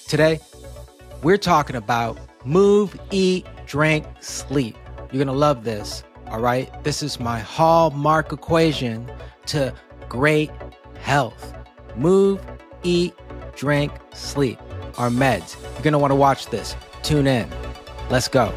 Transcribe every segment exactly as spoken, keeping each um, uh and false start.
Today, we're talking about move, eat, drink, sleep. You're going to love this, all right? This is my hallmark equation to great health. Move, eat, drink, sleep. Our meds. You're going to want to watch this. Tune in. Let's go.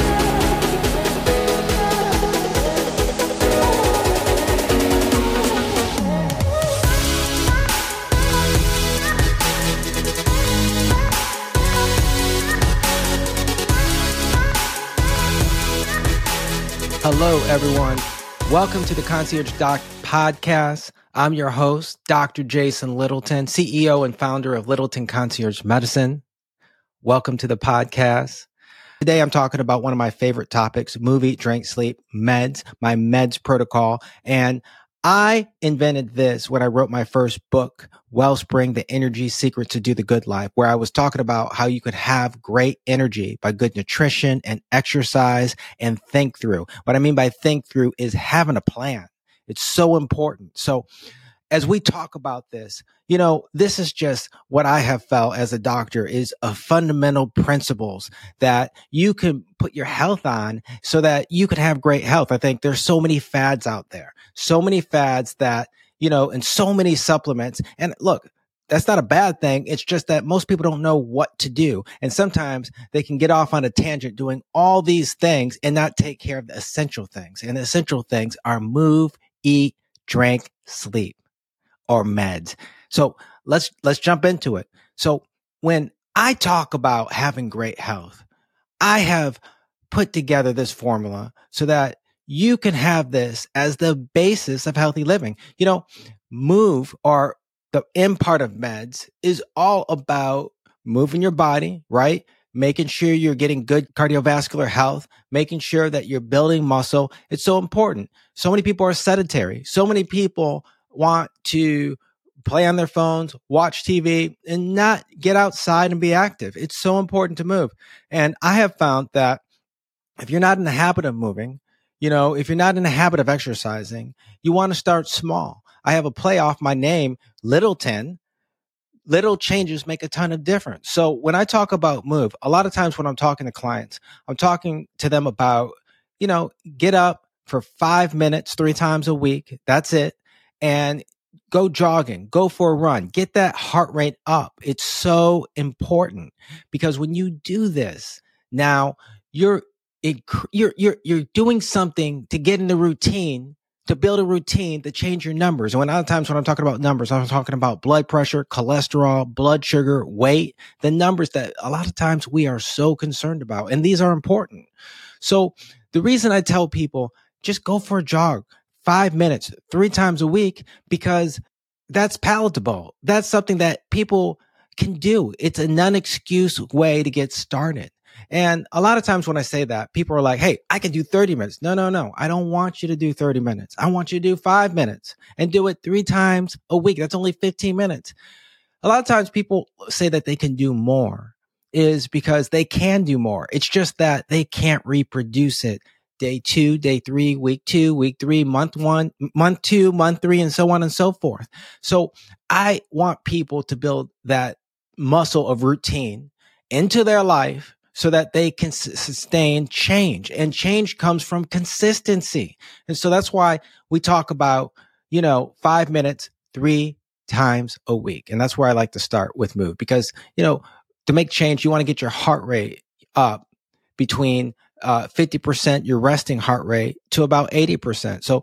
Hello, everyone. Welcome to the Concierge Doc Podcast. I'm your host, Doctor Jason Littleton, C E O and founder of Littleton Concierge Medicine. Welcome to the podcast. Today, I'm talking about one of my favorite topics, move, eat, drink, sleep, meds, my meds protocol. And I invented this when I wrote my first book, Wellspring, The Energy Secret to Do the Good Life, where I was talking about how you could have great energy by good nutrition and exercise and think through. What I mean by think through is having a plan. It's so important. So as we talk about this, you know, this is just what I have felt as a doctor is a fundamental principles that you can put your health on so that you can have great health. I think there's so many fads out there, so many fads that, you know, and so many supplements. And look, that's not a bad thing. It's just that most people don't know what to do. And sometimes they can get off on a tangent doing all these things and not take care of the essential things. And the essential things are move, eat, drink, sleep, or meds. So let's, let's jump into it. So when I talk about having great health, I have put together this formula so that you can have this as the basis of healthy living. You know, move, or the M part of meds, is all about moving your body, right? Making sure you're getting good cardiovascular health, making sure that you're building muscle. It's so important. So many people are sedentary. So many people want to play on their phones, watch T V, and not get outside and be active. It's so important to move. And I have found that if you're not in the habit of moving, you know, if you're not in the habit of exercising, you want to start small. I have a play off my name, Littleton. Little changes make a ton of difference. So when I talk about move, a lot of times when I'm talking to clients, I'm talking to them about, you know, get up for five minutes, three times a week. That's it. And go jogging, go for a run, get that heart rate up. It's so important because when you do this, now you're, you're, you're, you're doing something to get in the routine, to build a routine to change your numbers. And when other times when I'm talking about numbers, I'm talking about blood pressure, cholesterol, blood sugar, weight, the numbers that a lot of times we are so concerned about. And these are important. So the reason I tell people, just go for a jog, five minutes, three times a week, because that's palatable. That's something that people can do. It's a non-excuse way to get started. And a lot of times when I say that, people are like, hey, I can do thirty minutes. No, no, no. I don't want you to do thirty minutes. I want you to do five minutes and do it three times a week. That's only fifteen minutes. A lot of times people say that they can do more is because they can do more. It's just that they can't reproduce it. Day two, day three, week two, week three, month one, month two, month three, and so on and so forth. So I want people to build that muscle of routine into their life so that they can s- sustain change. And change comes from consistency. And so that's why we talk about, you know, five minutes, three times a week. And that's where I like to start with move because, you know, to make change, you want to get your heart rate up between uh, fifty percent your resting heart rate to about eighty percent. So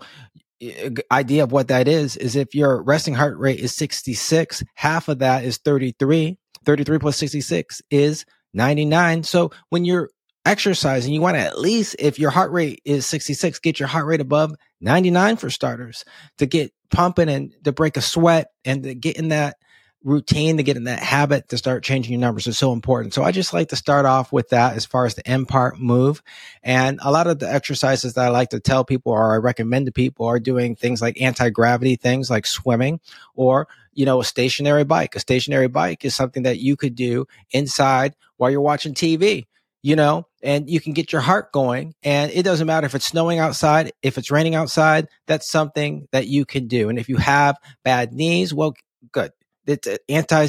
idea of what that is, is if your resting heart rate is sixty-six, half of that is thirty-three. thirty-three plus sixty-six is ninety-nine. So when you're exercising, you want to at least, if your heart rate is sixty-six, get your heart rate above ninety-nine for starters to get pumping and to break a sweat and to get in that routine, to get in that habit to start changing your numbers is so important. So I just like to start off with that as far as the M part move. And a lot of the exercises that I like to tell people or I recommend to people are doing things like anti-gravity things like swimming or, you know, a stationary bike. A stationary bike is something that you could do inside while you're watching T V. You know, and you can get your heart going, and it doesn't matter if it's snowing outside, if it's raining outside, that's something that you can do. And if you have bad knees, well, good. It's anti,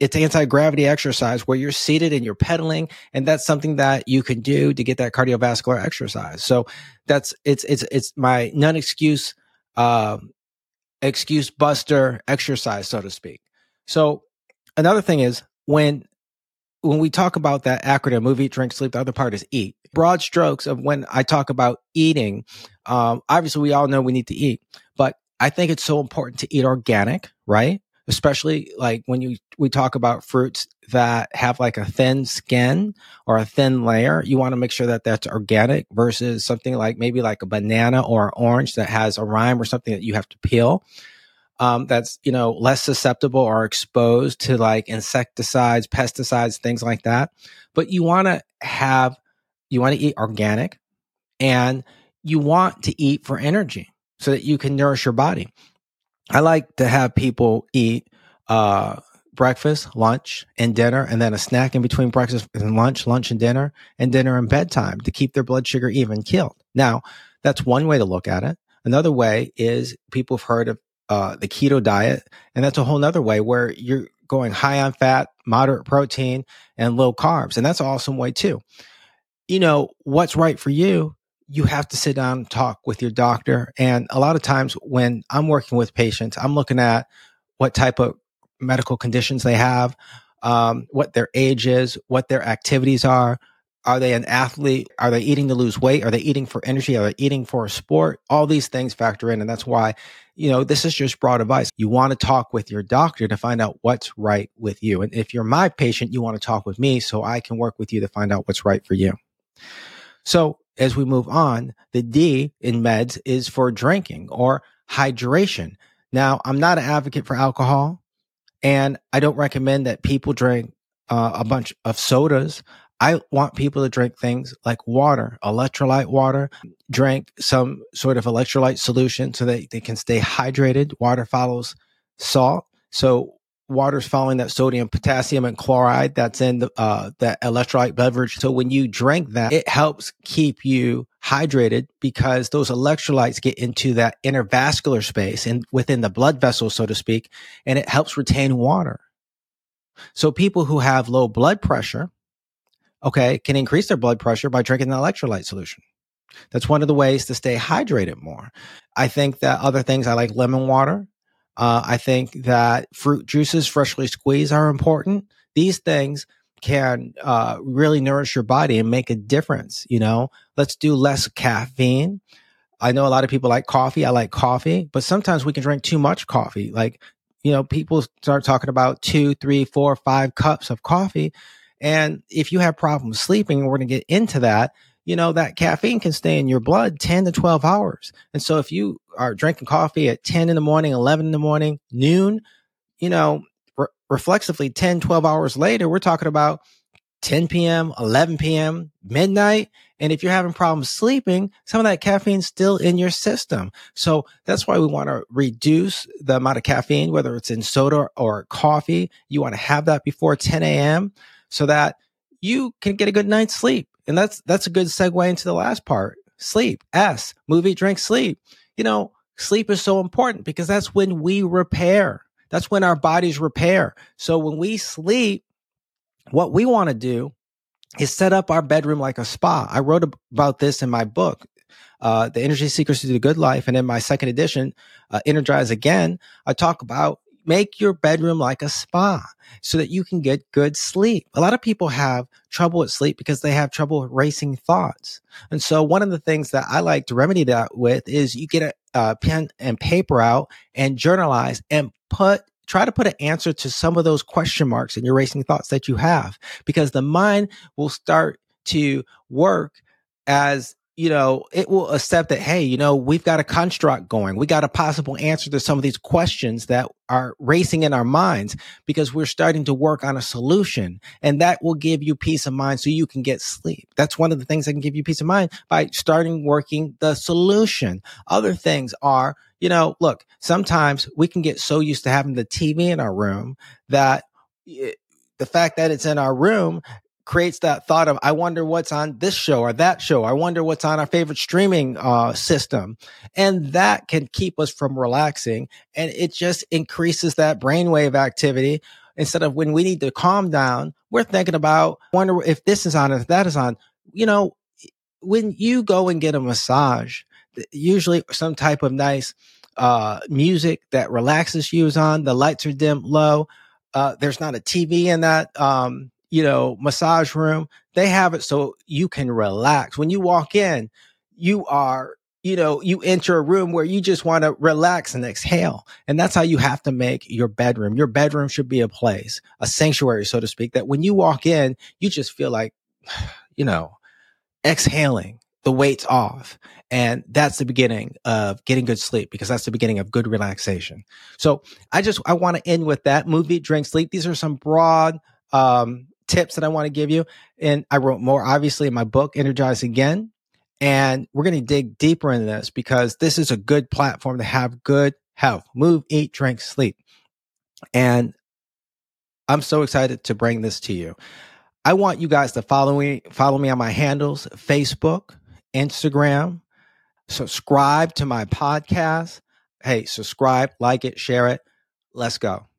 it's anti-gravity exercise where you're seated and you're pedaling. And that's something that you can do to get that cardiovascular exercise. So that's, it's, it's, it's my non-excuse, uh, excuse buster exercise, so to speak. So another thing is when, when we talk about that acronym, move, eat, drink, sleep, the other part is eat. Broad strokes of when I talk about eating, um, obviously we all know we need to eat, but I think it's so important to eat organic, right? Especially like when you we talk about fruits that have like a thin skin or a thin layer, you want to make sure that that's organic versus something like maybe like a banana or an orange that has a rind or something that you have to peel. Um, that's, you know, less susceptible or exposed to like insecticides, pesticides, things like that. But you want to have, you want to eat organic, and you want to eat for energy so that you can nourish your body. I like to have people eat uh, breakfast, lunch, and dinner, and then a snack in between breakfast and lunch, lunch and dinner, and dinner and bedtime to keep their blood sugar even keeled. Now, that's one way to look at it. Another way is people have heard of uh, the keto diet, and that's a whole nother way where you're going high on fat, moderate protein, and low carbs. And that's an awesome way too. You know, what's right for you, you have to sit down and talk with your doctor. And a lot of times when I'm working with patients, I'm looking at what type of medical conditions they have, um, what their age is, what their activities are. Are they an athlete? Are they eating to lose weight? Are they eating for energy? Are they eating for a sport? All these things factor in. And that's why, you know, this is just broad advice. You want to talk with your doctor to find out what's right with you. And if you're my patient, you want to talk with me so I can work with you to find out what's right for you. So as we move on, the D in meds is for drinking or hydration. Now, I'm not an advocate for alcohol, and I don't recommend that people drink uh, a bunch of sodas. I want people to drink things like water, electrolyte water, drink some sort of electrolyte solution so that they can stay hydrated. Water follows salt. So water's following that sodium, potassium, and chloride that's in the, uh, that electrolyte beverage. So when you drink that, it helps keep you hydrated because those electrolytes get into that intervascular space and within the blood vessels, so to speak, and it helps retain water. So people who have low blood pressure, okay, can increase their blood pressure by drinking an electrolyte solution. That's one of the ways to stay hydrated more. I think that other things, I like lemon water. Uh, I think that fruit juices, freshly squeezed, are important. These things can uh, really nourish your body and make a difference. You know, let's do less caffeine. I know a lot of people like coffee. I like coffee, but sometimes we can drink too much coffee. Like, you know, people start talking about two, three, four, five cups of coffee. And if you have problems sleeping, and we're going to get into that, you know, that caffeine can stay in your blood ten to twelve hours. And so if you are drinking coffee at ten in the morning, eleven in the morning, noon, you know, re- reflexively ten, twelve hours later, we're talking about ten p.m., eleven p.m., midnight. And if you're having problems sleeping, some of that caffeine's still in your system. So that's why we want to reduce the amount of caffeine, whether it's in soda or coffee. You want to have that before ten a.m. so that you can get a good night's sleep. And that's that's a good segue into the last part. Sleep. S, move, eat, drink, sleep. You know, sleep is so important because that's when we repair. That's when our bodies repair. So when we sleep, what we want to do is set up our bedroom like a spa. I wrote about this in my book, uh, The Energy Secrets to the Good Life. And in my second edition, uh, Energize Again, I talk about make your bedroom like a spa so that you can get good sleep. A lot of people have trouble with sleep because they have trouble with racing thoughts. And so one of the things that I like to remedy that with is you get a, a pen and paper out and journalize and put try to put an answer to some of those question marks in your racing thoughts that you have, because the mind will start to work as, you know, it will accept that, hey, you know, we've got a construct going. We got a possible answer to some of these questions that are racing in our minds because we're starting to work on a solution, and that will give you peace of mind so you can get sleep. That's one of the things that can give you peace of mind by starting working the solution. Other things are, you know, look, sometimes we can get so used to having the T V in our room that it, the fact that it's in our room creates that thought of, I wonder what's on this show or that show. I wonder what's on our favorite streaming uh, system. And that can keep us from relaxing. And it just increases that brainwave activity Instead of when we need to calm down, we're thinking about, wonder if this is on, if that is on. You know, when you go and get a massage, usually some type of nice uh, music that relaxes you is on. The lights are dim low. Uh, there's not a T V in that, um, you know, massage room. They have it so you can relax. When you walk in, you are, you know, you enter a room where you just want to relax and exhale. And that's how you have to make your bedroom. Your bedroom should be a place, a sanctuary, so to speak, that when you walk in, you just feel like, you know, exhaling, the weight's off. And that's the beginning of getting good sleep, because that's the beginning of good relaxation. So I just, I want to end with that. Move, eat, drink, sleep. These are some broad um, tips that I want to give you. And I wrote more, obviously, in my book, Energize Again. And we're going to dig deeper into this because this is a good platform to have good health. Move, eat, drink, sleep. And I'm so excited to bring this to you. I want you guys to follow me, follow me on my handles, Facebook, Instagram. Subscribe to my podcast. Hey, subscribe, like it, share it. Let's go.